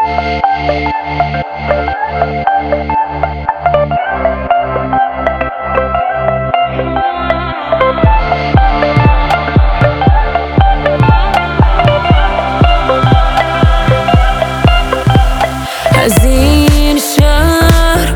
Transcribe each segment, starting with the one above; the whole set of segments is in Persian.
از این شهر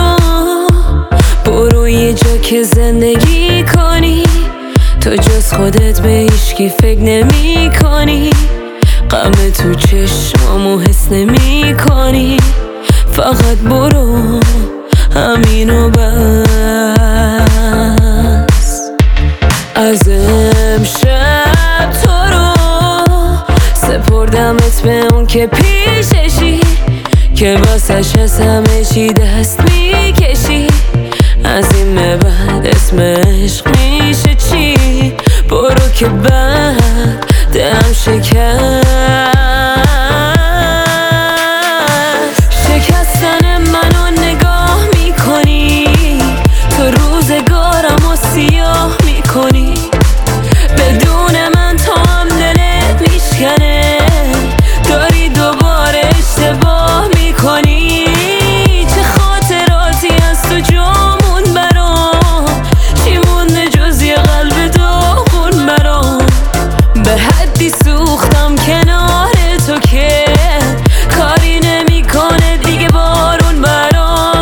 برو یه جا که زندگی کنی، تو جز خودت به هیچکی فکر نمی کنی، غم تو چشمامو حس نمی کنی، فقط برو همینو بس. از امشب تو رو سپردمت به اون که پیششی، که واسش از همه چی دست میکشی، از این به بعد اسم عشق میشه چی؟ برو که بعد دلم شکست. شکستن منو نگاه میکنی، تو روزگارم و سیاه میکنی، بدون من تا هم دلت میشکنه، داری دوباره اشتباه میکنی. چه خاطراتی از تو جامون برام، چی مونده جز یه قلب داغون برام، به حدی سوختم کنار تو که کاری نمیکنه دیگه بارون برام.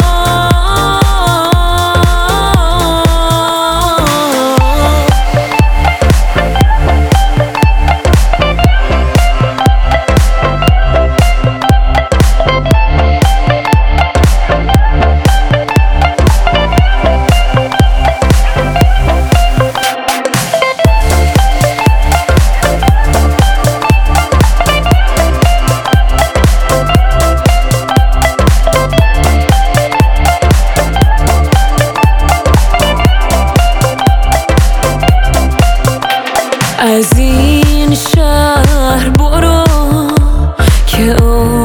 از این شهر برو که